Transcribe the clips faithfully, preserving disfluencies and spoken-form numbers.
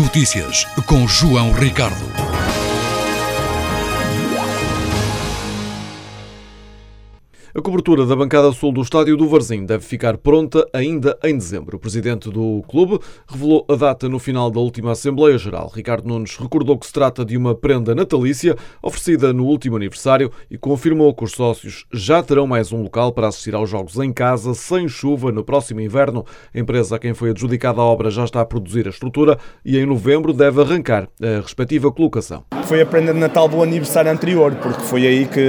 Notícias com João Ricardo. A cobertura da bancada sul do estádio do Varzim deve ficar pronta ainda em dezembro. O presidente do clube revelou a data no final da última Assembleia Geral. Ricardo Nunes recordou que se trata de uma prenda natalícia oferecida no último aniversário e confirmou que os sócios já terão mais um local para assistir aos jogos em casa, sem chuva, no próximo inverno. A empresa a quem foi adjudicada a obra já está a produzir a estrutura e em novembro deve arrancar a respectiva colocação. Foi a prenda de Natal do aniversário anterior, porque foi aí que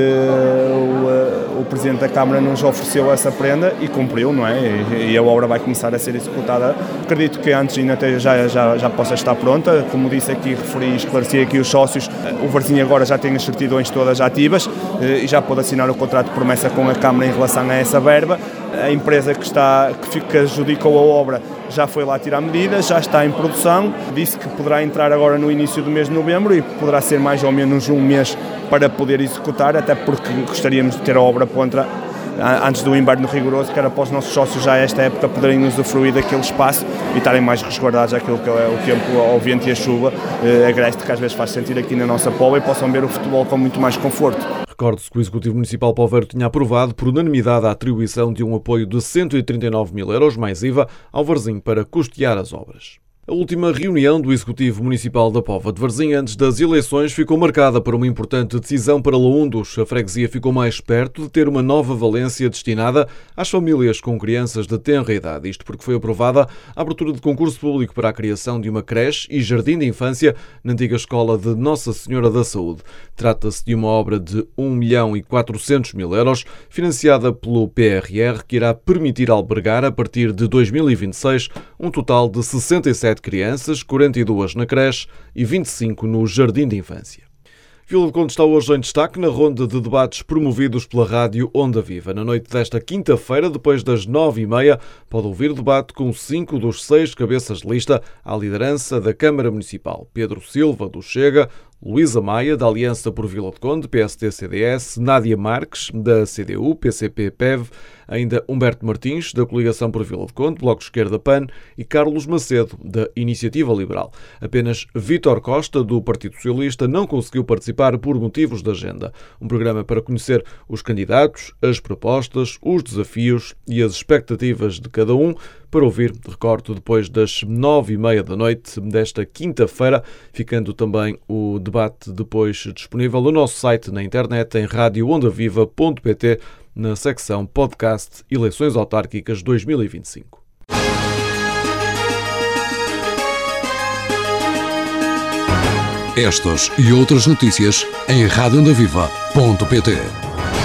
o, o Presidente da Câmara nos ofereceu essa prenda e cumpriu, não é? E, e a obra vai começar a ser executada. Acredito que antes ainda já, já, já possa estar pronta. Como disse aqui, referi e esclareci aqui os sócios, o Varzim agora já tem as certidões todas ativas e já pode assinar o contrato de promessa com a Câmara em relação a essa verba. A empresa que, está, que, que adjudicou a obra já foi lá tirar medidas, já está em produção, disse que poderá entrar agora no início do mês de novembro e poderá ser mais ou menos um mês para poder executar, até porque gostaríamos de ter a obra pronta antes do inverno rigoroso, que era para os nossos sócios já a esta época poderem usufruir daquele espaço e estarem mais resguardados àquilo que é o tempo, ao vento e a chuva eh, agreste que às vezes faz sentir aqui na nossa Póvoa e possam ver o futebol com muito mais conforto. Recorde-se que o Executivo Municipal Póvoeiro tinha aprovado por unanimidade a atribuição de um apoio de cento e trinta e nove mil euros mais I V A ao Varzim para custear as obras. A última reunião do Executivo Municipal da Póvoa de Varzim antes das eleições ficou marcada por uma importante decisão para Laundos. A freguesia ficou mais perto de ter uma nova valência destinada às famílias com crianças de tenra idade. Isto porque foi aprovada a abertura de concurso público para a criação de uma creche e jardim de infância na antiga escola de Nossa Senhora da Saúde. Trata-se de uma obra de um milhão e quatrocentos mil euros, financiada pelo P R R, que irá permitir albergar, a partir de dois mil e vinte e seis, um total de sessenta e sete crianças, quarenta e duas na creche e vinte e cinco no jardim de infância. Vila do Conde está hoje em destaque na ronda de debates promovidos pela rádio Onda Viva. Na noite desta quinta-feira, depois das nove e meia, pode ouvir debate com cinco dos seis cabeças de lista à liderança da Câmara Municipal. Pedro Silva, do Chega, Luísa Maia, da Aliança por Vila do Conde, P S D C D S, Nádia Marques, da C D U, P C P P E V, ainda Humberto Martins, da Coligação por Vila do Conde, Bloco de Esquerda P A N e Carlos Macedo, da Iniciativa Liberal. Apenas Vítor Costa, do Partido Socialista, não conseguiu participar por motivos de agenda. Um programa para conhecer os candidatos, as propostas, os desafios e as expectativas de cada um, para ouvir, recordo, depois das nove e meia da noite desta quinta-feira, ficando também o debate depois disponível no nosso site na internet em rádio onda viva ponto pt, na secção podcast Eleições Autárquicas dois mil e vinte e cinco. Estas e outras notícias em rádio onda viva ponto pt.